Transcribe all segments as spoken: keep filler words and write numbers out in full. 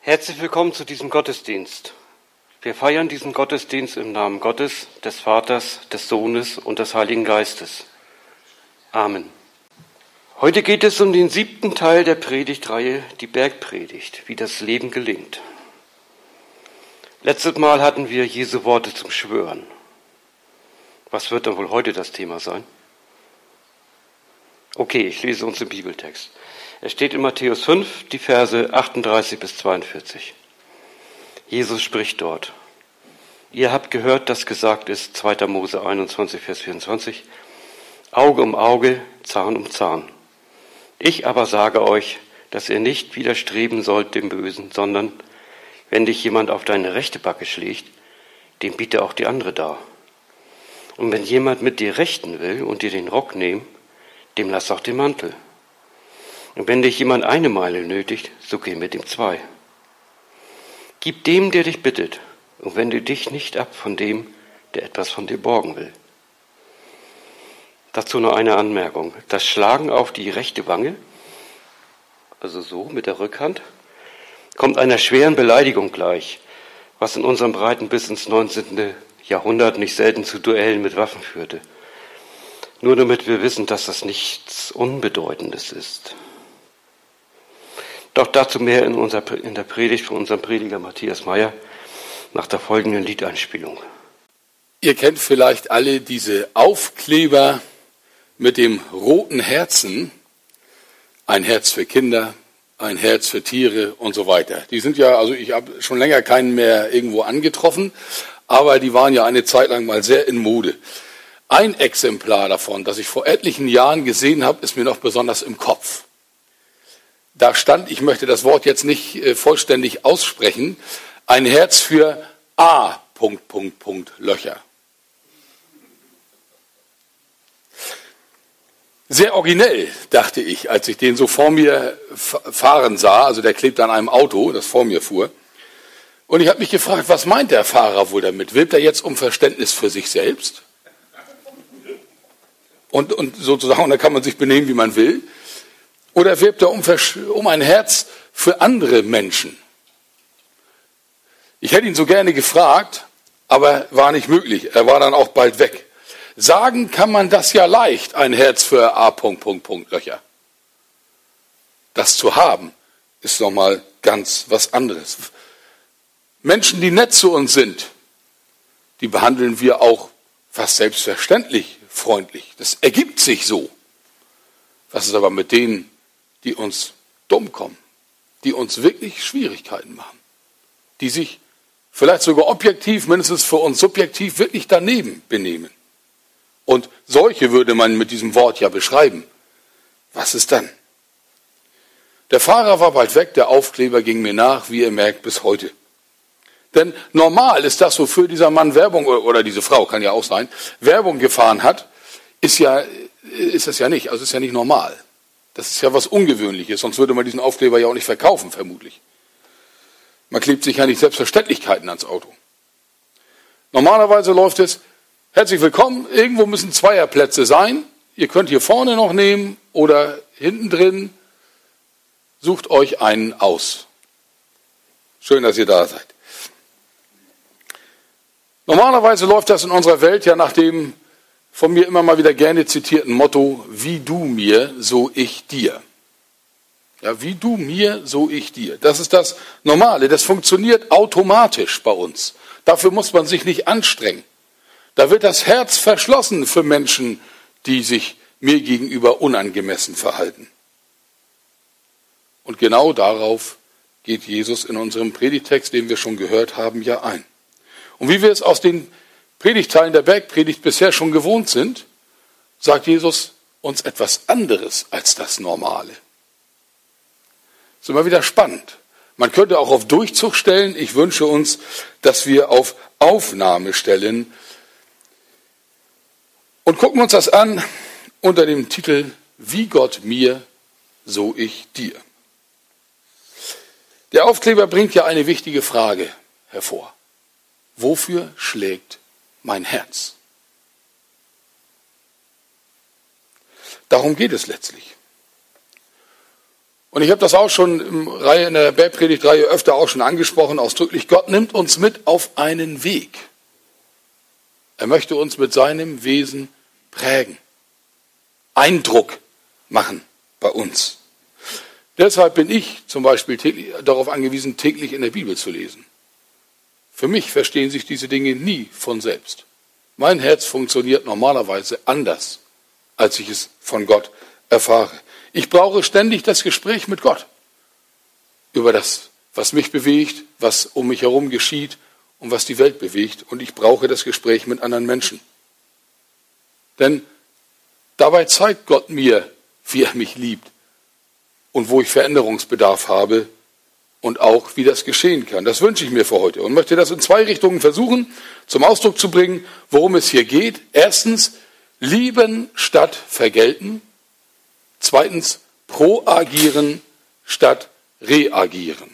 Herzlich willkommen zu diesem Gottesdienst. Wir feiern diesen Gottesdienst im Namen Gottes, des Vaters, des Sohnes und des Heiligen Geistes. Amen. Heute geht es um den siebten Teil der Predigtreihe, die Bergpredigt, wie das Leben gelingt. Letztes Mal hatten wir Jesu Worte zum Schwören. Was wird dann wohl heute das Thema sein? Okay, ich lese uns den Bibeltext. Es steht in Matthäus fünf, die Verse achtunddreißig bis zweiundvierzig. Jesus spricht dort. Ihr habt gehört, dass gesagt ist, zweiter Mose einundzwanzig, Vers vierundzwanzig, Auge um Auge, Zahn um Zahn. Ich aber sage euch, dass ihr nicht widerstreben sollt dem Bösen, sondern wenn dich jemand auf deine rechte Backe schlägt, dem biete auch die andere dar. Und wenn jemand mit dir rechten will und dir den Rock nehmen, dem lass auch den Mantel. Und wenn dich jemand eine Meile nötigt, so geh mit ihm zwei. Gib dem, der dich bittet, und wende dich nicht ab von dem, der etwas von dir borgen will. Dazu noch eine Anmerkung. Das Schlagen auf die rechte Wange, also so mit der Rückhand, kommt einer schweren Beleidigung gleich, was in unserem Breiten bis ins neunzehnten. Jahrhundert nicht selten zu Duellen mit Waffen führte. Nur damit wir wissen, dass das nichts Unbedeutendes ist. Doch dazu mehr in, unserer, in der Predigt von unserem Prediger Matthias Meyer nach der folgenden Liedeinspielung. Ihr kennt vielleicht alle diese Aufkleber mit dem roten Herzen. Ein Herz für Kinder, ein Herz für Tiere und so weiter. Die sind ja, also ich habe schon länger keinen mehr irgendwo angetroffen, aber die waren ja eine Zeit lang mal sehr in Mode. Ein Exemplar davon, das ich vor etlichen Jahren gesehen habe, ist mir noch besonders im Kopf. Da stand, ich möchte das Wort jetzt nicht äh, vollständig aussprechen, ein Herz für A. Punkt, Punkt, Punkt, Löcher. Sehr originell, dachte ich, als ich den so vor mir fahren sah. Also der klebt an einem Auto, das vor mir fuhr. Und ich habe mich gefragt, was meint der Fahrer wohl damit? Wirbt er jetzt um Verständnis für sich selbst? Und, und sozusagen, da kann man sich benehmen, wie man will. Oder wirbt er um, um ein Herz für andere Menschen? Ich hätte ihn so gerne gefragt, aber war nicht möglich. Er war dann auch bald weg. Sagen kann man das ja leicht, ein Herz für A. Punkt, Punkt, Punkt, Löcher. Das zu haben, ist nochmal ganz was anderes. Menschen, die nett zu uns sind, die behandeln wir auch fast selbstverständlich freundlich. Das ergibt sich so. Was ist aber mit denen, die uns dumm kommen, die uns wirklich Schwierigkeiten machen, die sich vielleicht sogar objektiv, mindestens für uns subjektiv, wirklich daneben benehmen? Und solche würde man mit diesem Wort ja beschreiben. Was ist dann? Der Fahrer war bald weg, der Aufkleber ging mir nach, wie ihr merkt, bis heute. Denn normal ist das, wofür dieser Mann Werbung, oder diese Frau, kann ja auch sein, Werbung gefahren hat, ist ja, ist das ja nicht, also ist ja nicht normal. Das ist ja was Ungewöhnliches, sonst würde man diesen Aufkleber ja auch nicht verkaufen, vermutlich. Man klebt sich ja nicht Selbstverständlichkeiten ans Auto. Normalerweise läuft es, herzlich willkommen, irgendwo müssen Zweierplätze sein, ihr könnt hier vorne noch nehmen oder hinten drin, sucht euch einen aus. Schön, dass ihr da seid. Normalerweise läuft das in unserer Welt ja nach dem von mir immer mal wieder gerne zitierten Motto, wie du mir, so ich dir. Ja, wie du mir, so ich dir. Das ist das Normale, das funktioniert automatisch bei uns. Dafür muss man sich nicht anstrengen. Da wird das Herz verschlossen für Menschen, die sich mir gegenüber unangemessen verhalten. Und genau darauf geht Jesus in unserem Predigtext, den wir schon gehört haben, ja ein. Und wie wir es aus den Predigtteilen der Bergpredigt bisher schon gewohnt sind, sagt Jesus uns etwas anderes als das Normale. Das ist immer wieder spannend. Man könnte auch auf Durchzug stellen. Ich wünsche uns, dass wir auf Aufnahme stellen. Und gucken uns das an unter dem Titel, wie Gott mir, so ich dir. Der Aufkleber bringt ja eine wichtige Frage hervor. Wofür schlägt mein Herz? Darum geht es letztlich. Und ich habe das auch schon im Reihe, in der Bergpredigtreihe öfter auch schon angesprochen, ausdrücklich. Gott nimmt uns mit auf einen Weg. Er möchte uns mit seinem Wesen prägen, Eindruck machen bei uns. Deshalb bin ich zum Beispiel täglich, darauf angewiesen, täglich in der Bibel zu lesen. Für mich verstehen sich diese Dinge nie von selbst. Mein Herz funktioniert normalerweise anders, als ich es von Gott erfahre. Ich brauche ständig das Gespräch mit Gott über das, was mich bewegt, was um mich herum geschieht und was die Welt bewegt. Und ich brauche das Gespräch mit anderen Menschen. Denn dabei zeigt Gott mir, wie er mich liebt und wo ich Veränderungsbedarf habe und auch, wie das geschehen kann. Das wünsche ich mir für heute und möchte das in zwei Richtungen versuchen, zum Ausdruck zu bringen, worum es hier geht. Erstens, lieben statt vergelten. Zweitens, proagieren statt reagieren.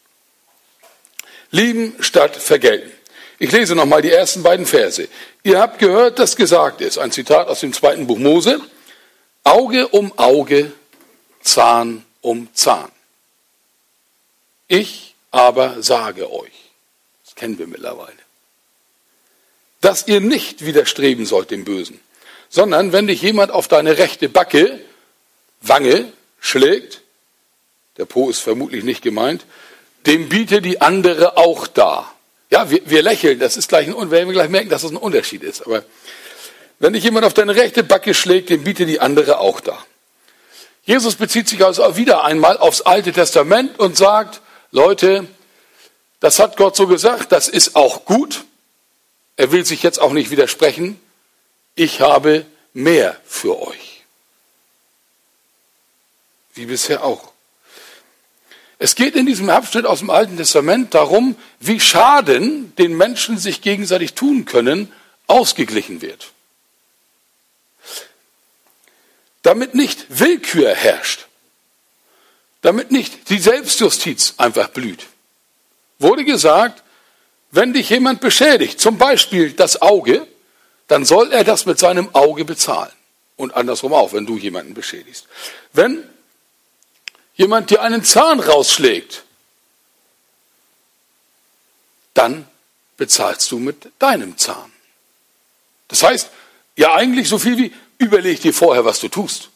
Lieben statt vergelten. Ich lese nochmal die ersten beiden Verse. Ihr habt gehört, dass gesagt ist, ein Zitat aus dem zweiten Buch Mose, Auge um Auge, Zahn um Zahn. Ich aber sage euch, das kennen wir mittlerweile, dass ihr nicht widerstreben sollt dem Bösen, sondern wenn dich jemand auf deine rechte Backe, Wange schlägt, der Po ist vermutlich nicht gemeint, dem biete die andere auch dar. Ja, wir, wir lächeln, das ist gleich ein, werden wir gleich merken, dass das ein Unterschied ist. Aber wenn dich jemand auf deine rechte Backe schlägt, dem biete die andere auch dar. Jesus bezieht sich also auch wieder einmal aufs Alte Testament und sagt, Leute, das hat Gott so gesagt, das ist auch gut. Er will sich jetzt auch nicht widersprechen. Ich habe mehr für euch. Wie bisher auch. Es geht in diesem Abschnitt aus dem Alten Testament darum, wie Schaden, den Menschen sich gegenseitig tun können, ausgeglichen wird. Damit nicht Willkür herrscht, damit nicht die Selbstjustiz einfach blüht, wurde gesagt, wenn dich jemand beschädigt, zum Beispiel das Auge, dann soll er das mit seinem Auge bezahlen. Und andersrum auch, wenn du jemanden beschädigst. Wenn jemand dir einen Zahn rausschlägt, dann bezahlst du mit deinem Zahn. Das heißt, ja eigentlich so viel wie, überleg dir vorher, was du tust.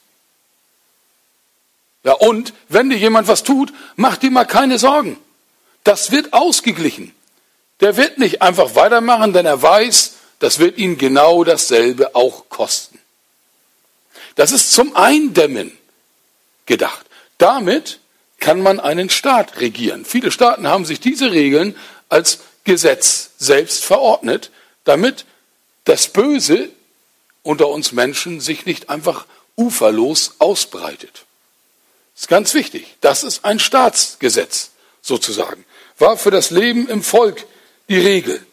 Ja, und wenn dir jemand was tut, mach dir mal keine Sorgen. Das wird ausgeglichen. Der wird nicht einfach weitermachen, denn er weiß, das wird ihn genau dasselbe auch kosten. Das ist zum Eindämmen gedacht. Damit kann man einen Staat regieren. Viele Staaten haben sich diese Regeln als Gesetz selbst verordnet, damit das Böse unter uns Menschen sich nicht einfach uferlos ausbreitet. Das ist ganz wichtig. Das ist ein Staatsgesetz sozusagen. War für das Leben im Volk die Regel.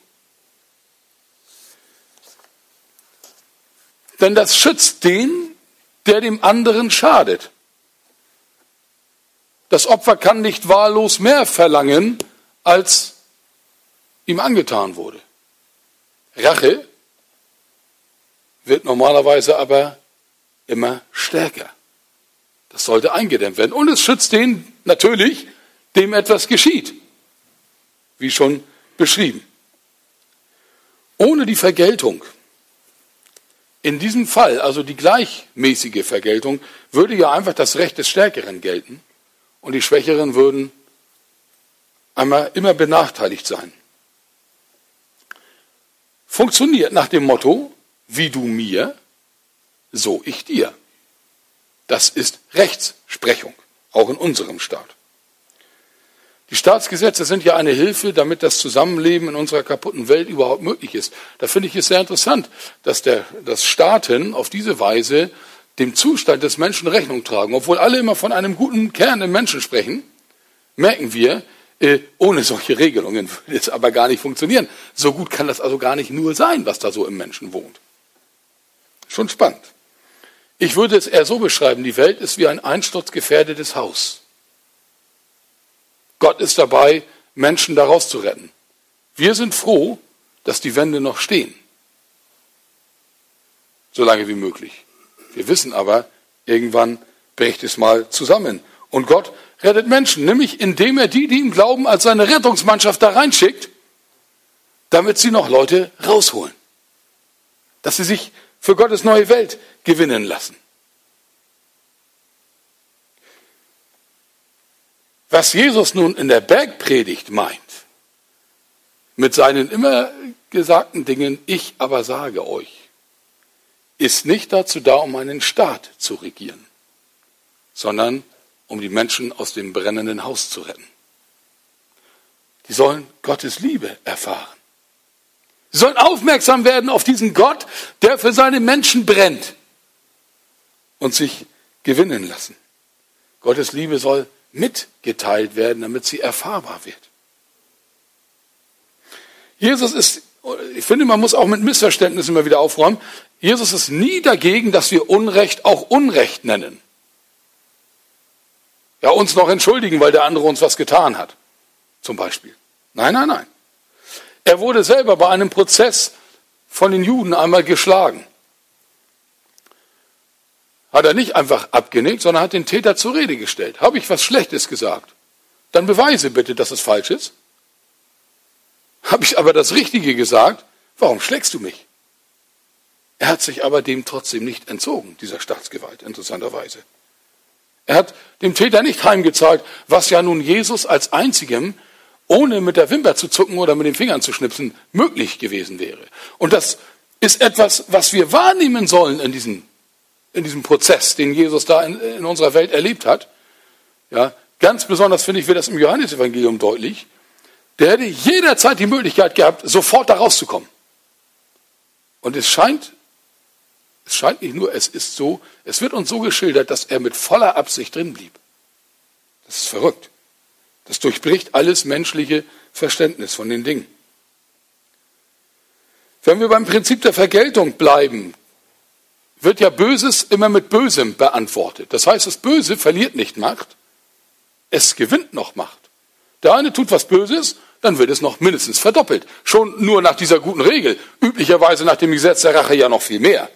Denn das schützt den, der dem anderen schadet. Das Opfer kann nicht wahllos mehr verlangen, als ihm angetan wurde. Rache wird normalerweise aber immer stärker. Das sollte eingedämmt werden. Und es schützt den natürlich, dem etwas geschieht. Wie schon beschrieben. Ohne die Vergeltung, in diesem Fall, also die gleichmäßige Vergeltung, würde ja einfach das Recht des Stärkeren gelten. Und die Schwächeren würden einmal immer benachteiligt sein. Funktioniert nach dem Motto, wie du mir, so ich dir. Das ist Rechtsprechung, auch in unserem Staat. Die Staatsgesetze sind ja eine Hilfe, damit das Zusammenleben in unserer kaputten Welt überhaupt möglich ist. Da finde ich es sehr interessant, dass, der, dass Staaten auf diese Weise dem Zustand des Menschen Rechnung tragen. Obwohl alle immer von einem guten Kern im Menschen sprechen, merken wir, äh, ohne solche Regelungen würde es aber gar nicht funktionieren. So gut kann das also gar nicht nur sein, was da so im Menschen wohnt. Schon spannend. Ich würde es eher so beschreiben, die Welt ist wie ein einsturzgefährdetes Haus. Gott ist dabei, Menschen daraus zu retten. Wir sind froh, dass die Wände noch stehen. So lange wie möglich. Wir wissen aber, irgendwann bricht es mal zusammen. Und Gott rettet Menschen, nämlich indem er die, die ihm glauben, als seine Rettungsmannschaft da reinschickt, damit sie noch Leute rausholen. Dass sie sich für Gottes neue Welt gewinnen lassen. Was Jesus nun in der Bergpredigt meint, mit seinen immer gesagten Dingen, ich aber sage euch, ist nicht dazu da, um einen Staat zu regieren, sondern um die Menschen aus dem brennenden Haus zu retten. Die sollen Gottes Liebe erfahren. Sie sollen aufmerksam werden auf diesen Gott, der für seine Menschen brennt und sich gewinnen lassen. Gottes Liebe soll mitgeteilt werden, damit sie erfahrbar wird. Jesus ist, ich finde, man muss auch mit Missverständnissen immer wieder aufräumen, Jesus ist nie dagegen, dass wir Unrecht auch Unrecht nennen. Ja, uns noch entschuldigen, weil der andere uns was getan hat, zum Beispiel. Nein, nein, nein. Er wurde selber bei einem Prozess von den Juden einmal geschlagen. Hat er nicht einfach abgenickt, sondern hat den Täter zur Rede gestellt. Habe ich was Schlechtes gesagt? Dann beweise bitte, dass es falsch ist. Habe ich aber das Richtige gesagt? Warum schlägst du mich? Er hat sich aber dem trotzdem nicht entzogen, dieser Staatsgewalt, interessanterweise. Er hat dem Täter nicht heimgezahlt, was ja nun Jesus als einzigem, ohne mit der Wimper zu zucken oder mit den Fingern zu schnipsen, möglich gewesen wäre. Und das ist etwas, was wir wahrnehmen sollen in diesem, in diesem Prozess, den Jesus da in, in unserer Welt erlebt hat. Ja, ganz besonders, finde ich, wird das im Johannesevangelium deutlich. Der hätte jederzeit die Möglichkeit gehabt, sofort da rauszukommen. Und es scheint, es scheint nicht nur, es ist so, es wird uns so geschildert, dass er mit voller Absicht drin blieb. Das ist verrückt. Das durchbricht alles menschliche Verständnis von den Dingen. Wenn wir beim Prinzip der Vergeltung bleiben, wird ja Böses immer mit Bösem beantwortet. Das heißt, das Böse verliert nicht Macht, es gewinnt noch Macht. Der eine tut was Böses, dann wird es noch mindestens verdoppelt. Schon nur nach dieser guten Regel. Üblicherweise nach dem Gesetz der Rache ja noch viel mehr.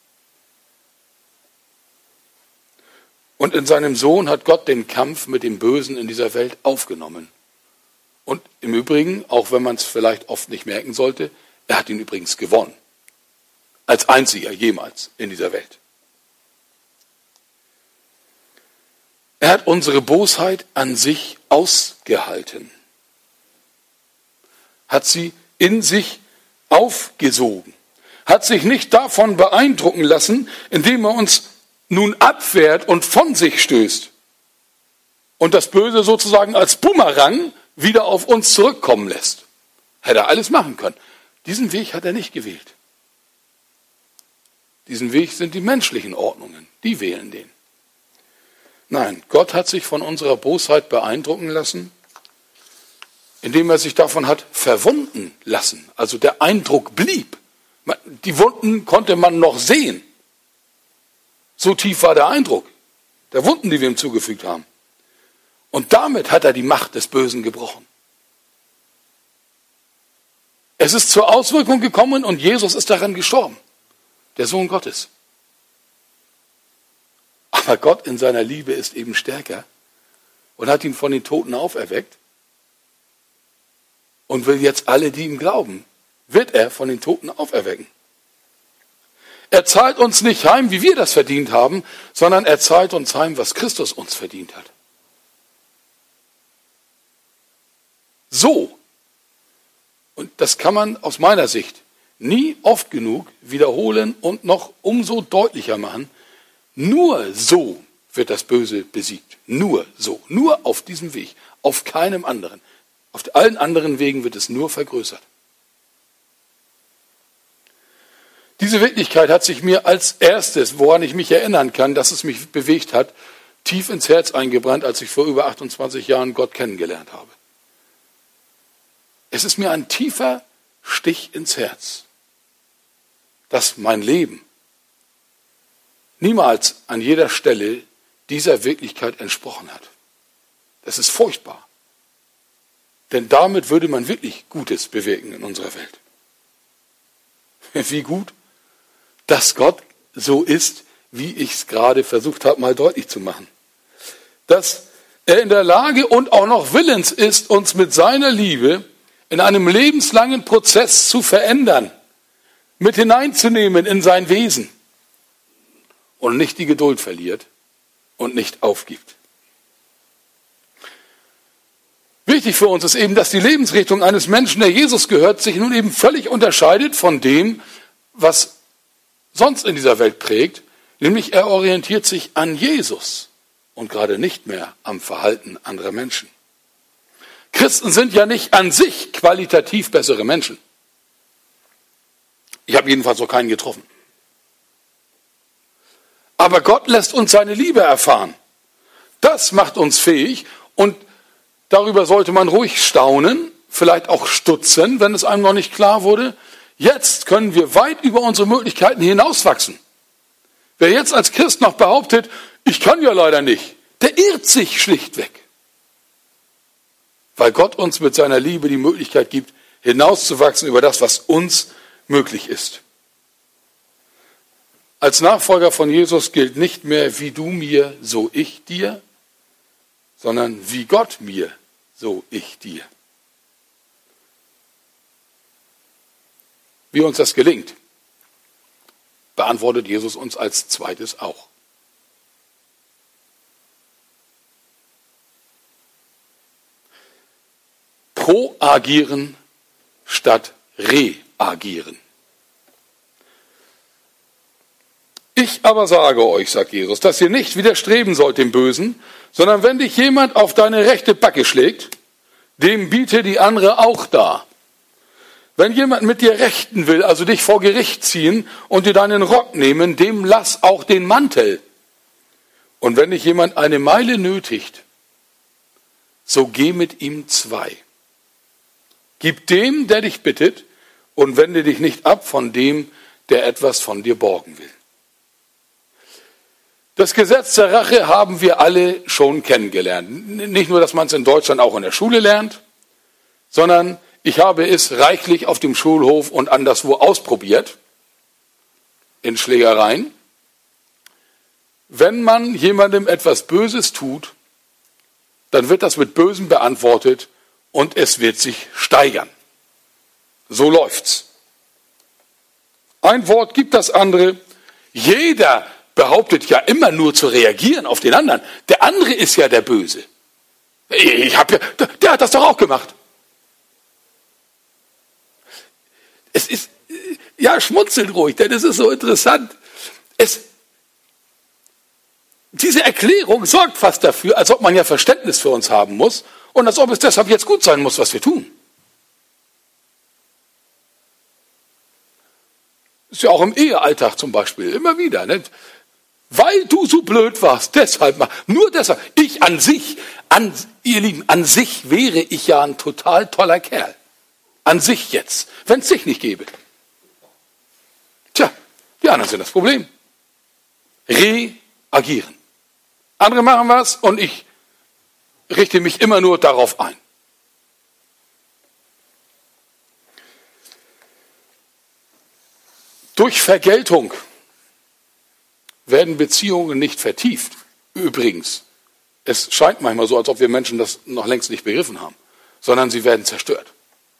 Und in seinem Sohn hat Gott den Kampf mit dem Bösen in dieser Welt aufgenommen. Und im Übrigen, auch wenn man es vielleicht oft nicht merken sollte, er hat ihn übrigens gewonnen. Als einziger jemals in dieser Welt. Er hat unsere Bosheit an sich ausgehalten. Hat sie in sich aufgesogen. Hat sich nicht davon beeindrucken lassen, indem er uns nun abwehrt und von sich stößt. Und das Böse sozusagen als Bumerang wieder auf uns zurückkommen lässt. Hätte er alles machen können. Diesen Weg hat er nicht gewählt. Diesen Weg sind die menschlichen Ordnungen. Die wählen den. Nein, Gott hat sich von unserer Bosheit beeindrucken lassen, indem er sich davon hat verwunden lassen. Also der Eindruck blieb. Die Wunden konnte man noch sehen. So tief war der Eindruck der Wunden, die wir ihm zugefügt haben. Und damit hat er die Macht des Bösen gebrochen. Es ist zur Auswirkung gekommen und Jesus ist daran gestorben. Der Sohn Gottes. Aber Gott in seiner Liebe ist eben stärker und hat ihn von den Toten auferweckt und will jetzt alle, die ihm glauben, wird er von den Toten auferwecken. Er zahlt uns nicht heim, wie wir das verdient haben, sondern er zahlt uns heim, was Christus uns verdient hat. So, und das kann man aus meiner Sicht nie oft genug wiederholen und noch umso deutlicher machen, nur so wird das Böse besiegt. Nur so, nur auf diesem Weg, auf keinem anderen. Auf allen anderen Wegen wird es nur vergrößert. Diese Wirklichkeit hat sich mir als erstes, woran ich mich erinnern kann, dass es mich bewegt hat, tief ins Herz eingebrannt, als ich vor über achtundzwanzig Jahren Gott kennengelernt habe. Es ist mir ein tiefer Stich ins Herz, dass mein Leben niemals an jeder Stelle dieser Wirklichkeit entsprochen hat. Das ist furchtbar. Denn damit würde man wirklich Gutes bewirken in unserer Welt. Wie gut, dass Gott so ist, wie ich es gerade versucht habe, mal deutlich zu machen. dass er in der Lage und auch noch willens ist, uns mit seiner Liebe in einem lebenslangen Prozess zu verändern, mit hineinzunehmen in sein Wesen und nicht die Geduld verliert und nicht aufgibt. Wichtig für uns ist eben, dass die Lebensrichtung eines Menschen, der Jesus gehört, sich nun eben völlig unterscheidet von dem, was sonst in dieser Welt prägt, nämlich er orientiert sich an Jesus und gerade nicht mehr am Verhalten anderer Menschen. Christen sind ja nicht an sich qualitativ bessere Menschen. Ich habe jedenfalls noch keinen getroffen. Aber Gott lässt uns seine Liebe erfahren. Das macht uns fähig und darüber sollte man ruhig staunen, vielleicht auch stutzen, wenn es einem noch nicht klar wurde. Jetzt können wir weit über unsere Möglichkeiten hinauswachsen. Wer jetzt als Christ noch behauptet, ich kann ja leider nicht, der irrt sich schlichtweg. Weil Gott uns mit seiner Liebe die Möglichkeit gibt, hinauszuwachsen über das, was uns möglich ist. Als Nachfolger von Jesus gilt nicht mehr, wie du mir, so ich dir, sondern wie Gott mir, so ich dir. Wie uns das gelingt, beantwortet Jesus uns als zweites auch. Proagieren statt reagieren. Ich aber sage euch, sagt Jesus, dass ihr nicht widerstreben sollt dem Bösen, sondern wenn dich jemand auf deine rechte Backe schlägt, dem biete die andere auch dar. Wenn jemand mit dir rechten will, also dich vor Gericht ziehen und dir deinen Rock nehmen, dem lass auch den Mantel. Und wenn dich jemand eine Meile nötigt, so geh mit ihm zwei. Gib dem, der dich bittet, und wende dich nicht ab von dem, der etwas von dir borgen will. Das Gesetz der Rache haben wir alle schon kennengelernt. Nicht nur, dass man es in Deutschland auch in der Schule lernt, sondern ich habe es reichlich auf dem Schulhof und anderswo ausprobiert, in Schlägereien. Wenn man jemandem etwas Böses tut, dann wird das mit Bösem beantwortet und es wird sich steigern. So läuft's. Ein Wort gibt das andere. Jeder behauptet ja immer nur zu reagieren auf den anderen. Der andere ist ja der Böse. Ich hab ja, der hat das doch auch gemacht. Es ist, ja, schmunzelt ruhig, denn es ist so interessant. Es, diese Erklärung sorgt fast dafür, als ob man ja Verständnis für uns haben muss und als ob es deshalb jetzt gut sein muss, was wir tun. Ist ja auch im Ehealltag zum Beispiel immer wieder, nicht? Weil du so blöd warst, deshalb, nur deshalb. Ich an sich, an, ihr Lieben, an sich wäre ich ja ein total toller Kerl. An sich jetzt, wenn es sich nicht gäbe. Tja, die anderen sind das Problem. Reagieren. Andere machen was und ich richte mich immer nur darauf ein. Durch Vergeltung werden Beziehungen nicht vertieft. Übrigens, es scheint manchmal so, als ob wir Menschen das noch längst nicht begriffen haben, sondern sie werden zerstört.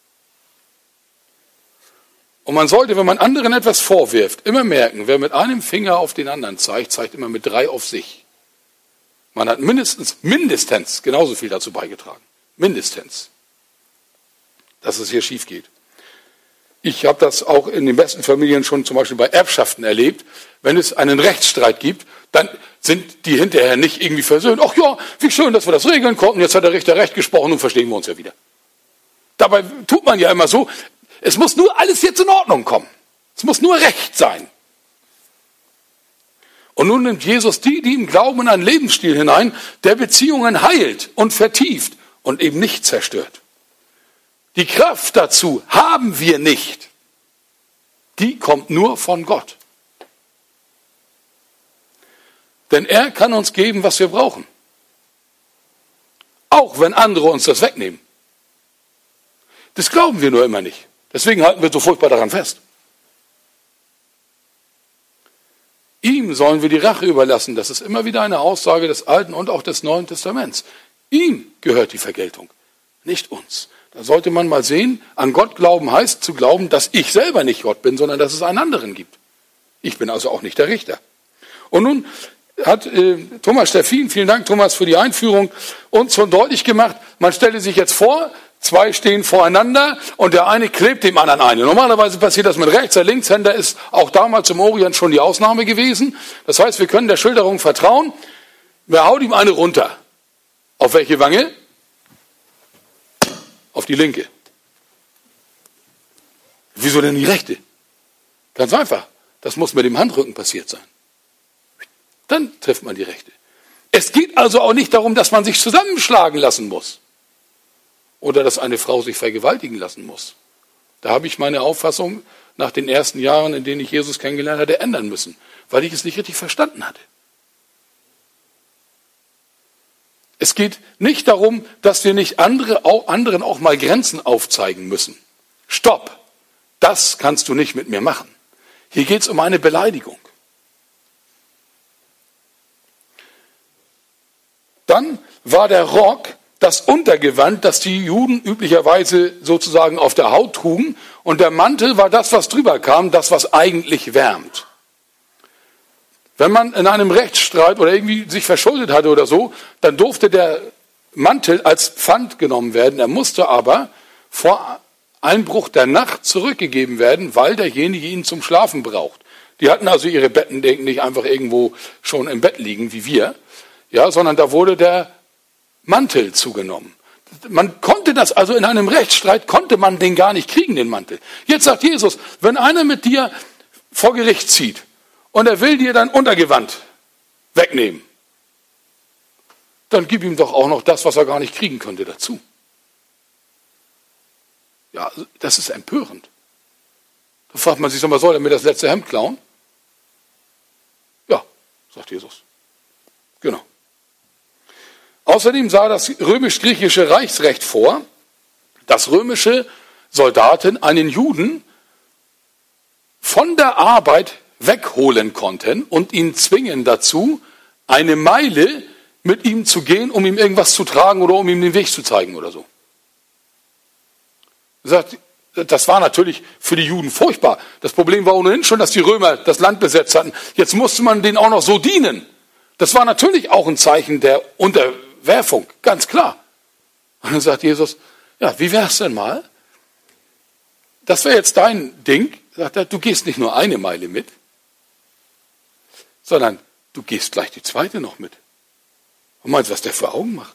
Und man sollte, wenn man anderen etwas vorwirft, immer merken, wer mit einem Finger auf den anderen zeigt, zeigt immer mit drei auf sich. Man hat mindestens, mindestens genauso viel dazu beigetragen. Mindestens. Dass es hier schief geht. Ich habe das auch in den besten Familien schon zum Beispiel bei Erbschaften erlebt. Wenn es einen Rechtsstreit gibt, dann sind die hinterher nicht irgendwie versöhnt. Ach ja, wie schön, dass wir das regeln konnten. Jetzt hat der Richter recht gesprochen und verstehen wir uns ja wieder. Dabei tut man ja immer so, es muss nur alles jetzt in Ordnung kommen. Es muss nur Recht sein. Und nun nimmt Jesus die, die im Glauben in einen Lebensstil hinein, der Beziehungen heilt und vertieft und eben nicht zerstört. Die Kraft dazu haben wir nicht. Die kommt nur von Gott. Denn er kann uns geben, was wir brauchen. Auch wenn andere uns das wegnehmen. Das glauben wir nur immer nicht. Deswegen halten wir so furchtbar daran fest. Ihm sollen wir die Rache überlassen. Das ist immer wieder eine Aussage des Alten und auch des Neuen Testaments. Ihm gehört die Vergeltung, nicht uns. Da sollte man mal sehen, an Gott glauben heißt zu glauben, dass ich selber nicht Gott bin, sondern dass es einen anderen gibt. Ich bin also auch nicht der Richter. Und nun hat äh, Thomas Steffin, vielen Dank Thomas für die Einführung, uns schon deutlich gemacht, man stelle sich jetzt vor, zwei stehen voreinander und der eine klebt dem anderen eine. Normalerweise passiert das mit Rechts-, der Linkshänder ist auch damals im Orient schon die Ausnahme gewesen. Das heißt, wir können der Schilderung vertrauen, wer haut ihm eine runter? Auf welche Wange? Auf die linke. Wieso denn die rechte? Ganz einfach. Das muss mit dem Handrücken passiert sein. Dann trifft man die rechte. Es geht also auch nicht darum, dass man sich zusammenschlagen lassen muss. Oder dass eine Frau sich vergewaltigen lassen muss. Da habe ich meine Auffassung nach den ersten Jahren, in denen ich Jesus kennengelernt hatte, ändern müssen, weil ich es nicht richtig verstanden hatte. Es geht nicht darum, dass wir nicht andere, auch anderen auch mal Grenzen aufzeigen müssen. Stopp! Das kannst du nicht mit mir machen. Hier geht es um eine Beleidigung. Dann war der Rock das Untergewand, das die Juden üblicherweise sozusagen auf der Haut trugen. Und der Mantel war das, was drüber kam, das, was eigentlich wärmt. Wenn man in einem Rechtsstreit oder irgendwie sich verschuldet hatte oder so, dann durfte der Mantel als Pfand genommen werden. Er musste aber vor Einbruch der Nacht zurückgegeben werden, weil derjenige ihn zum Schlafen braucht. Die hatten also ihre Betten nicht einfach irgendwo schon im Bett liegen, wie wir, ja, sondern da wurde der Mantel zugenommen. Man konnte das, also in einem Rechtsstreit konnte man den gar nicht kriegen, den Mantel. Jetzt sagt Jesus, wenn einer mit dir vor Gericht zieht und er will dir dein Untergewand wegnehmen, dann gib ihm doch auch noch das, was er gar nicht kriegen könnte, dazu. Ja, das ist empörend. Da fragt man sich, soll er mir das letzte Hemd klauen? Ja, sagt Jesus. Genau. Außerdem sah das römisch-griechische Reichsrecht vor, dass römische Soldaten einen Juden von der Arbeit wegholen konnten und ihn zwingen dazu, eine Meile mit ihm zu gehen, um ihm irgendwas zu tragen oder um ihm den Weg zu zeigen oder so. Das war natürlich für die Juden furchtbar. Das Problem war ohnehin schon, dass die Römer das Land besetzt hatten. Jetzt musste man denen auch noch so dienen. Das war natürlich auch ein Zeichen der Unterwerfung, ganz klar. Und dann sagt Jesus, ja, wie wär's denn mal? Das wäre jetzt dein Ding. Sagt er, du gehst nicht nur eine Meile mit, sondern du gehst gleich die zweite noch mit. Und meinst, was der für Augen macht?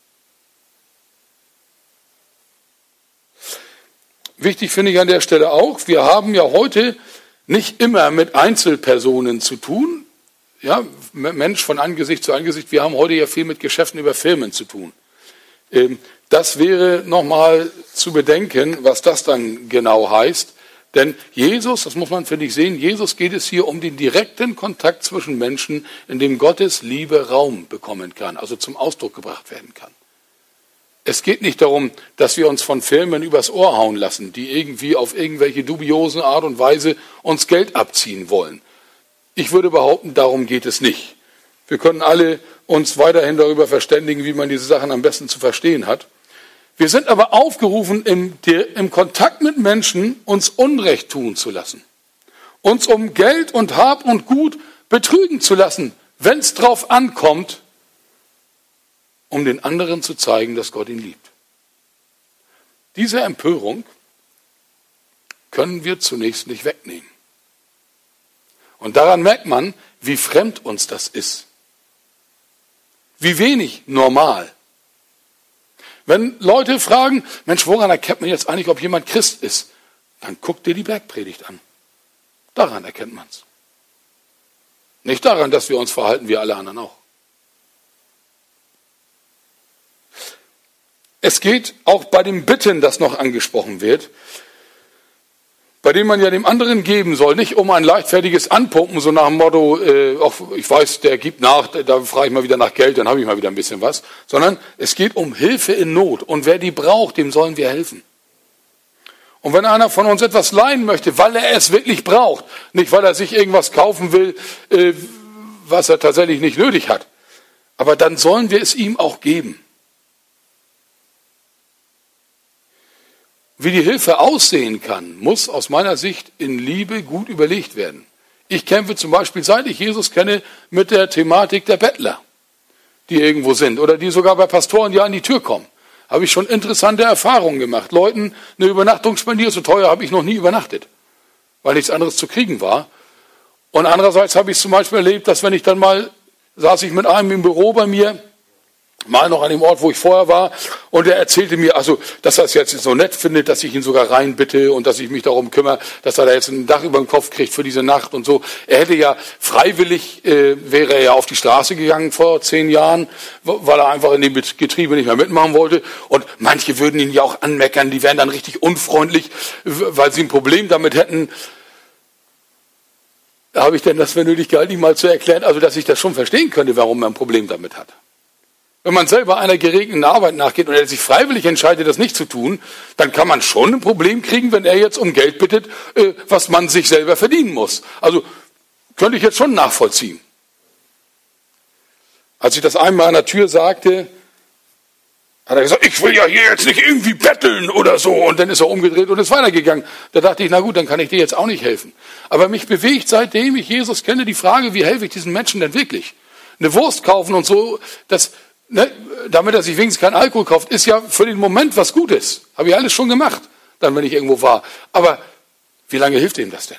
Wichtig finde ich an der Stelle auch, wir haben ja heute nicht immer mit Einzelpersonen zu tun. Ja, Mensch von Angesicht zu Angesicht, wir haben heute ja viel mit Geschäften über Firmen zu tun. Das wäre nochmal zu bedenken, was das dann genau heißt. Denn Jesus, das muss man, finde ich, sehen, Jesus geht es hier um den direkten Kontakt zwischen Menschen, in dem Gottes Liebe Raum bekommen kann, also zum Ausdruck gebracht werden kann. Es geht nicht darum, dass wir uns von Firmen übers Ohr hauen lassen, die irgendwie auf irgendwelche dubiosen Art und Weise uns Geld abziehen wollen. Ich würde behaupten, darum geht es nicht. Wir können alle uns weiterhin darüber verständigen, wie man diese Sachen am besten zu verstehen hat. Wir sind aber aufgerufen, im, im Kontakt mit Menschen uns Unrecht tun zu lassen. Uns um Geld und Hab und Gut betrügen zu lassen, wenn es drauf ankommt, um den anderen zu zeigen, dass Gott ihn liebt. Diese Empörung können wir zunächst nicht wegnehmen. Und daran merkt man, wie fremd uns das ist. Wie wenig normal. Wenn Leute fragen, Mensch, woran erkennt man jetzt eigentlich, ob jemand Christ ist? Dann guck dir die Bergpredigt an. Daran erkennt man es. Nicht daran, dass wir uns verhalten wie alle anderen auch. Es geht auch bei dem Bitten, das noch angesprochen wird, bei dem man ja dem anderen geben soll, nicht um ein leichtfertiges Anpumpen, so nach dem Motto, äh, auch, ich weiß, der gibt nach, da frage ich mal wieder nach Geld, dann habe ich mal wieder ein bisschen was, sondern es geht um Hilfe in Not und wer die braucht, dem sollen wir helfen. Und wenn einer von uns etwas leihen möchte, weil er es wirklich braucht, nicht weil er sich irgendwas kaufen will, äh, was er tatsächlich nicht nötig hat, aber dann sollen wir es ihm auch geben. Wie die Hilfe aussehen kann, muss aus meiner Sicht in Liebe gut überlegt werden. Ich kämpfe zum Beispiel, seit ich Jesus kenne, mit der Thematik der Bettler, die irgendwo sind oder die sogar bei Pastoren ja an die Tür kommen. Habe ich schon interessante Erfahrungen gemacht. Leuten eine Übernachtung spendiert, so teuer habe ich noch nie übernachtet, weil nichts anderes zu kriegen war. Und andererseits habe ich zum Beispiel erlebt, dass wenn ich dann mal, saß ich mit einem im Büro bei mir, mal noch an dem Ort, wo ich vorher war, und er erzählte mir, also, dass er es jetzt so nett findet, dass ich ihn sogar reinbitte und dass ich mich darum kümmere, dass er da jetzt ein Dach über dem Kopf kriegt für diese Nacht und so. Er hätte ja freiwillig, äh, wäre er ja auf die Straße gegangen vor zehn Jahren, weil er einfach in dem Getriebe nicht mehr mitmachen wollte. Und manche würden ihn ja auch anmeckern, die wären dann richtig unfreundlich, weil sie ein Problem damit hätten. Da habe ich denn das für nötig gehalten, ihm mal zu erklären, also dass ich das schon verstehen könnte, warum er ein Problem damit hat. Wenn man selber einer geregelten Arbeit nachgeht und er sich freiwillig entscheidet, das nicht zu tun, dann kann man schon ein Problem kriegen, wenn er jetzt um Geld bittet, was man sich selber verdienen muss. Also könnte ich jetzt schon nachvollziehen. Als ich das einmal an der Tür sagte, hat er gesagt, ich will ja hier jetzt nicht irgendwie betteln oder so. Und dann ist er umgedreht und ist weitergegangen. Da dachte ich, na gut, dann kann ich dir jetzt auch nicht helfen. Aber mich bewegt, seitdem ich Jesus kenne, die Frage, wie helfe ich diesen Menschen denn wirklich? Eine Wurst kaufen und so, das... Ne, damit er sich wenigstens keinen Alkohol kauft, ist ja für den Moment was Gutes. Habe ich alles schon gemacht, dann wenn ich irgendwo war. Aber wie lange hilft ihm das denn?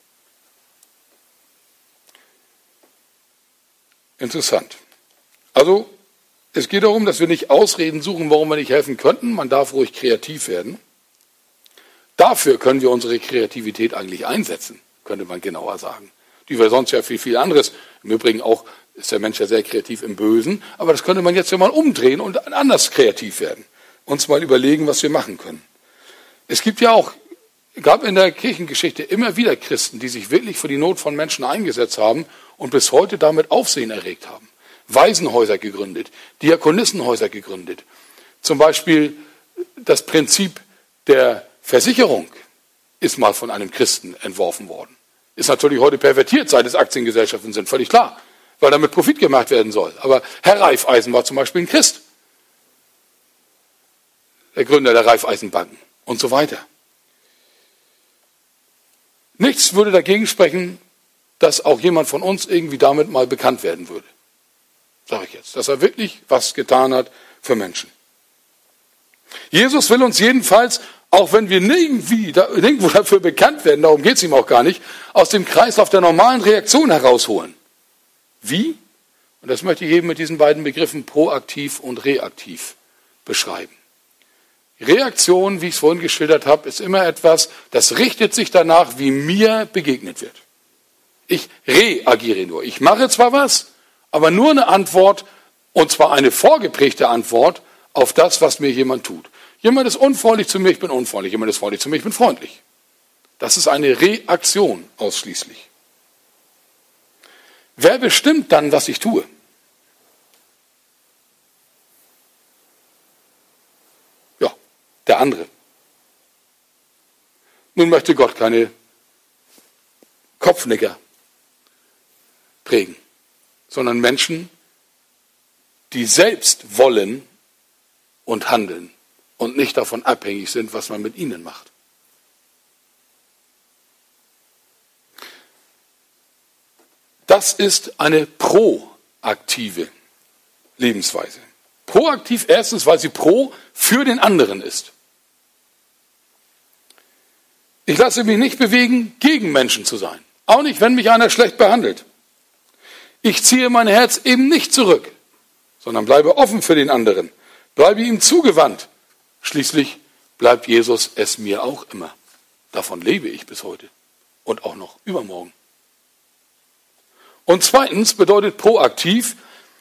Interessant. Also es geht darum, dass wir nicht Ausreden suchen, warum wir nicht helfen könnten. Man darf ruhig kreativ werden. Dafür können wir unsere Kreativität eigentlich einsetzen, könnte man genauer sagen. Die wir sonst ja viel, viel anderes, im Übrigen auch ist der Mensch ja sehr kreativ im Bösen, aber das könnte man jetzt ja mal umdrehen und anders kreativ werden. Uns mal überlegen, was wir machen können. Es gibt ja auch, gab in der Kirchengeschichte immer wieder Christen, die sich wirklich für die Not von Menschen eingesetzt haben und bis heute damit Aufsehen erregt haben. Waisenhäuser gegründet, Diakonissenhäuser gegründet. Zum Beispiel das Prinzip der Versicherung ist mal von einem Christen entworfen worden. Ist natürlich heute pervertiert, seit es Aktiengesellschaften sind, völlig klar. Weil damit Profit gemacht werden soll. Aber Herr Raiffeisen war zum Beispiel ein Christ. Der Gründer der Raiffeisenbanken und so weiter. Nichts würde dagegen sprechen, dass auch jemand von uns irgendwie damit mal bekannt werden würde. Sage ich jetzt. Dass er wirklich was getan hat für Menschen. Jesus will uns jedenfalls, auch wenn wir nirgendwie, nirgendwo dafür bekannt werden, darum geht es ihm auch gar nicht, aus dem Kreislauf der normalen Reaktion herausholen. Wie? Und das möchte ich eben mit diesen beiden Begriffen proaktiv und reaktiv beschreiben. Reaktion, wie ich es vorhin geschildert habe, ist immer etwas, das richtet sich danach, wie mir begegnet wird. Ich reagiere nur. Ich mache zwar was, aber nur eine Antwort, und zwar eine vorgeprägte Antwort auf das, was mir jemand tut. Jemand ist unfreundlich zu mir, ich bin unfreundlich. Jemand ist freundlich zu mir, ich bin freundlich. Das ist eine Reaktion ausschließlich. Wer bestimmt dann, was ich tue? Ja, der andere. Nun möchte Gott keine Kopfnicker prägen, sondern Menschen, die selbst wollen und handeln und nicht davon abhängig sind, was man mit ihnen macht. Das ist eine proaktive Lebensweise. Proaktiv erstens, weil sie pro für den anderen ist. Ich lasse mich nicht bewegen, gegen Menschen zu sein. Auch nicht, wenn mich einer schlecht behandelt. Ich ziehe mein Herz eben nicht zurück, sondern bleibe offen für den anderen. Bleibe ihm zugewandt. Schließlich bleibt Jesus es mir auch immer. Davon lebe ich bis heute und auch noch übermorgen. Und zweitens bedeutet proaktiv,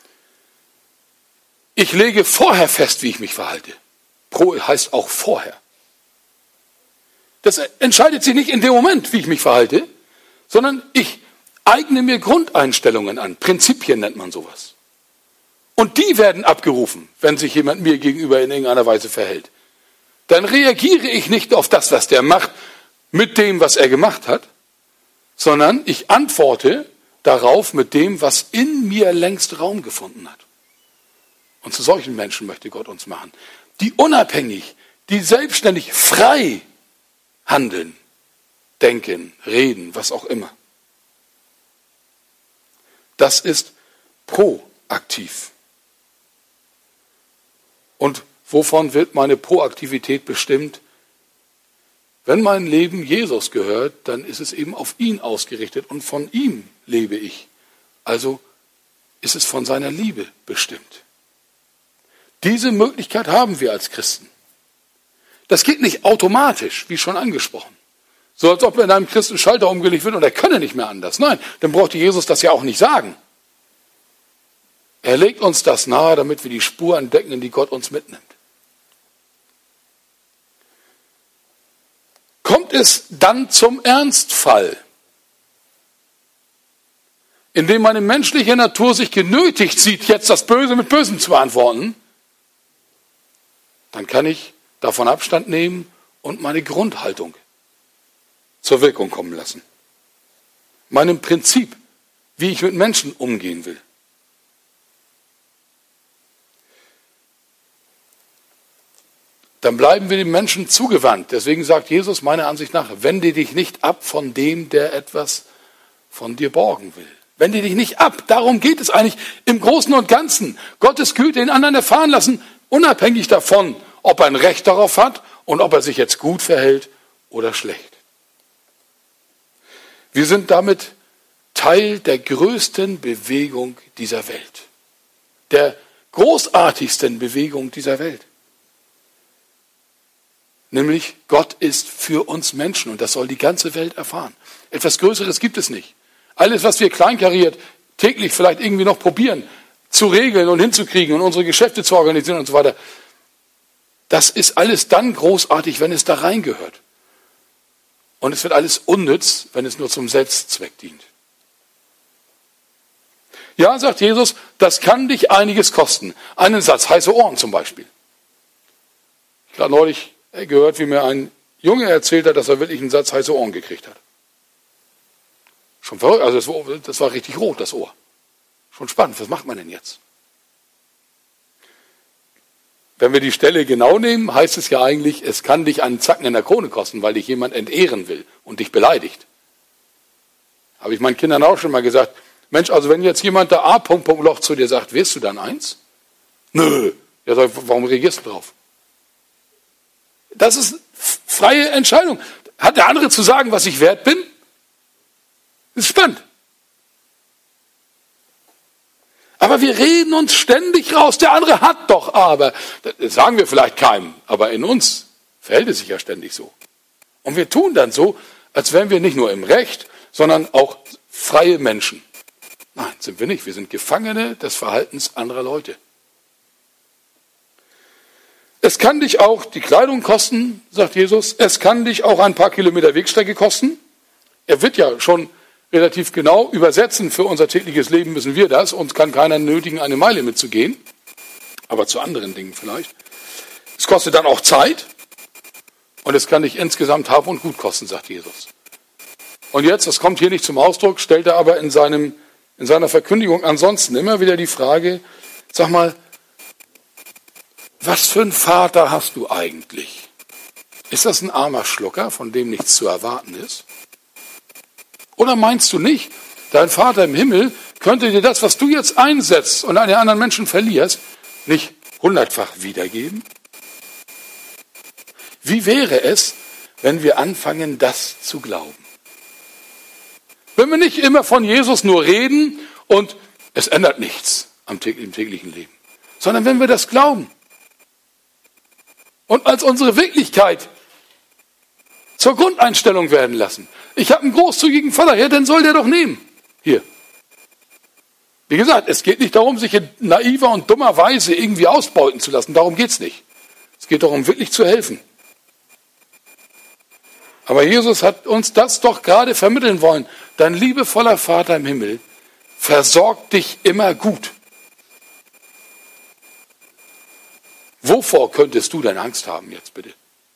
ich lege vorher fest, wie ich mich verhalte. Pro heißt auch vorher. Das entscheidet sich nicht in dem Moment, wie ich mich verhalte, sondern ich eigne mir Grundeinstellungen an. Prinzipien nennt man sowas. Und die werden abgerufen, wenn sich jemand mir gegenüber in irgendeiner Weise verhält. dann reagiere ich nicht auf das, was der macht, mit dem, was er gemacht hat, sondern ich antworte darauf mit dem, was in mir längst Raum gefunden hat. Und zu solchen Menschen möchte Gott uns machen, die unabhängig, die selbstständig frei handeln, denken, reden, was auch immer. Das ist proaktiv. Und wovon wird meine Proaktivität bestimmt? Wenn mein Leben Jesus gehört, dann ist es eben auf ihn ausgerichtet und von ihm lebe ich. Also ist es von seiner Liebe bestimmt. Diese Möglichkeit haben wir als Christen. Das geht nicht automatisch, wie schon angesprochen. So als ob in einem Christen Schalter umgelegt wird und er könne nicht mehr anders. Nein, dann brauchte Jesus das ja auch nicht sagen. Er legt uns das nahe, damit wir die Spur entdecken, in die Gott uns mitnimmt. Kommt es dann zum Ernstfall, in dem meine menschliche Natur sich genötigt sieht, jetzt das Böse mit Bösem zu beantworten, dann kann ich davon Abstand nehmen und meine Grundhaltung zur Wirkung kommen lassen. Meinem Prinzip, wie ich mit Menschen umgehen will. Dann bleiben wir dem Menschen zugewandt. Deswegen sagt Jesus meiner Ansicht nach, wende dich nicht ab von dem, der etwas von dir borgen will. Wende dich nicht ab. Darum geht es eigentlich im Großen und Ganzen. Gottes Güte den anderen erfahren lassen, unabhängig davon, ob er ein Recht darauf hat und ob er sich jetzt gut verhält oder schlecht. Wir sind damit Teil der größten Bewegung dieser Welt. Der großartigsten Bewegung dieser Welt. Nämlich Gott ist für uns Menschen und das soll die ganze Welt erfahren. Etwas Größeres gibt es nicht. Alles, was wir kleinkariert täglich vielleicht irgendwie noch probieren, zu regeln und hinzukriegen und unsere Geschäfte zu organisieren und so weiter, das ist alles dann großartig, wenn es da reingehört. Und es wird alles unnütz, wenn es nur zum Selbstzweck dient. Ja, sagt Jesus, das kann dich einiges kosten. Einen Satz, heiße Ohren zum Beispiel. Ich habe neulich gehört, wie mir ein Junge erzählt hat, dass er wirklich einen Satz heiße Ohren gekriegt hat. Schon verrückt, also das war, das war richtig rot, das Ohr. Schon spannend, was macht man denn jetzt? Wenn wir die Stelle genau nehmen, heißt es ja eigentlich, es kann dich einen Zacken in der Krone kosten, weil dich jemand entehren will und dich beleidigt. Habe ich meinen Kindern auch schon mal gesagt, Mensch, also wenn jetzt jemand da A. Punkt, Punkt, Loch zu dir sagt, wirst du dann eins? Nö. Ja, warum reagierst du drauf? Das ist freie Entscheidung. Hat der andere zu sagen, was ich wert bin? Das ist spannend. Aber wir reden uns ständig raus. Der andere hat doch aber. Das sagen wir vielleicht keinem, aber in uns verhält es sich ja ständig so. Und wir tun dann so, als wären wir nicht nur im Recht, sondern auch freie Menschen. Nein, sind wir nicht. Wir sind Gefangene des Verhaltens anderer Leute. Es kann dich auch die Kleidung kosten, sagt Jesus. Es kann dich auch ein paar Kilometer Wegstrecke kosten. Er wird ja schon relativ genau übersetzen. Für unser tägliches Leben müssen wir das. Uns kann keiner nötigen, eine Meile mitzugehen. Aber zu anderen Dingen vielleicht. Es kostet dann auch Zeit. Und es kann dich insgesamt Hab und Gut kosten, sagt Jesus. Und jetzt, das kommt hier nicht zum Ausdruck, stellt er aber in, seinem, in seiner Verkündigung ansonsten immer wieder die Frage, sag mal, was für einen Vater hast du eigentlich? Ist das ein armer Schlucker, von dem nichts zu erwarten ist? Oder meinst du nicht, dein Vater im Himmel könnte dir das, was du jetzt einsetzt und an den anderen Menschen verlierst, nicht hundertfach wiedergeben? Wie wäre es, wenn wir anfangen, das zu glauben? Wenn wir nicht immer von Jesus nur reden und es ändert nichts am täglichen Leben, sondern wenn wir das glauben und als unsere Wirklichkeit zur Grundeinstellung werden lassen. Ich habe einen großzügigen Vater, ja, dann soll der doch nehmen. Hier. Wie gesagt, es geht nicht darum, sich in naiver und dummer Weise irgendwie ausbeuten zu lassen. Darum geht es nicht. Es geht darum, wirklich zu helfen. Aber Jesus hat uns das doch gerade vermitteln wollen. Dein liebevoller Vater im Himmel versorgt dich immer gut. Wovor könntest du denn Angst haben jetzt bitte?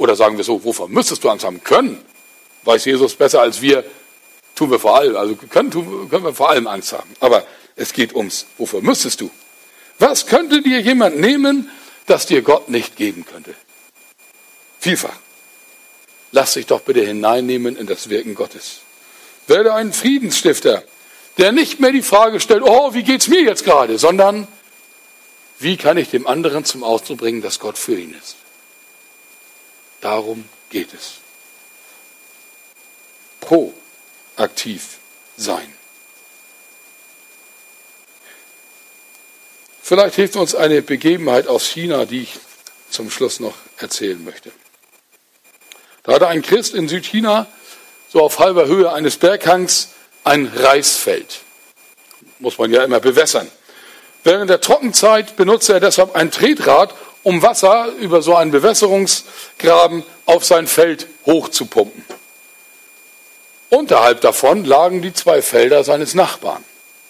Oder sagen wir so, wovor müsstest du Angst haben? Können, weiß Jesus besser als wir, tun wir vor allem, also können, tun, können wir vor allem Angst haben. Aber es geht ums, wofür müsstest du? Was könnte dir jemand nehmen, das dir Gott nicht geben könnte? Vielfach. Lass dich doch bitte hineinnehmen in das Wirken Gottes. Werde ein Friedensstifter, der nicht mehr die Frage stellt, oh, wie geht's mir jetzt gerade, sondern wie kann ich dem anderen zum Ausdruck bringen, dass Gott für ihn ist. Darum geht es. Proaktiv sein. Vielleicht hilft uns eine Begebenheit aus China, die ich zum Schluss noch erzählen möchte. Da hatte ein Christ in Südchina, so auf halber Höhe eines Berghangs, ein Reisfeld. Muss man ja immer bewässern. Während der Trockenzeit benutzte er deshalb ein Tretrad, um Wasser über so einen Bewässerungsgraben auf sein Feld hochzupumpen. Unterhalb davon lagen die zwei Felder seines Nachbarn.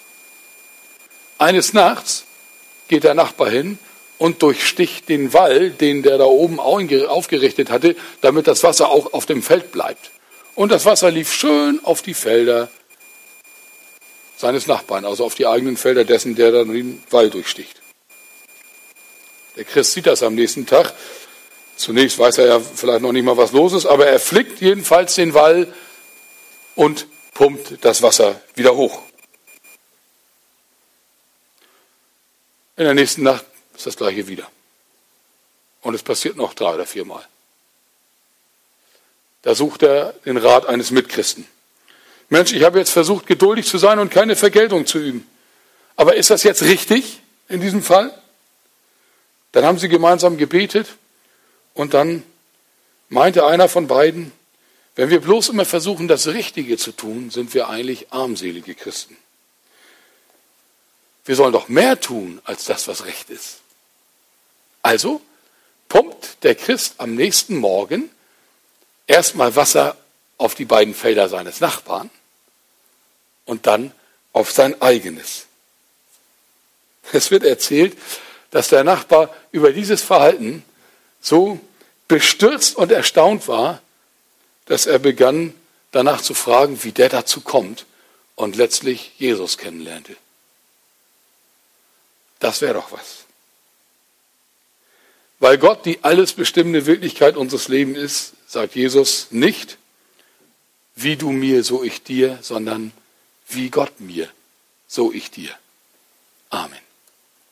Eines Nachts geht der Nachbar hin und durchsticht den Wall, den der da oben aufgerichtet hatte, damit das Wasser auch auf dem Feld bleibt. Und das Wasser lief schön auf die Felder seines Nachbarn, also auf die eigenen Felder dessen, der dann den Wall durchsticht. Der Christ sieht das am nächsten Tag. Zunächst weiß er ja vielleicht noch nicht mal, was los ist, aber er flickt jedenfalls den Wall und pumpt das Wasser wieder hoch. In der nächsten Nacht ist das gleiche wieder. Und es passiert noch drei oder viermal. Da sucht er den Rat eines Mitchristen. Mensch, ich habe jetzt versucht, geduldig zu sein und keine Vergeltung zu üben. Aber ist das jetzt richtig in diesem Fall? Dann haben sie gemeinsam gebetet und dann meinte einer von beiden, wenn wir bloß immer versuchen, das Richtige zu tun, sind wir eigentlich armselige Christen. Wir sollen doch mehr tun, als das, was recht ist. Also pumpt der Christ am nächsten Morgen erstmal Wasser auf die beiden Felder seines Nachbarn und dann auf sein eigenes. Es wird erzählt, dass der Nachbar über dieses Verhalten so bestürzt und erstaunt war, dass er begann, danach zu fragen, wie der dazu kommt und letztlich Jesus kennenlernte. Das wäre doch was. Weil Gott die alles bestimmende Wirklichkeit unseres Lebens ist, sagt Jesus nicht, wie du mir, so ich dir, sondern wie Gott mir, so ich dir. Amen.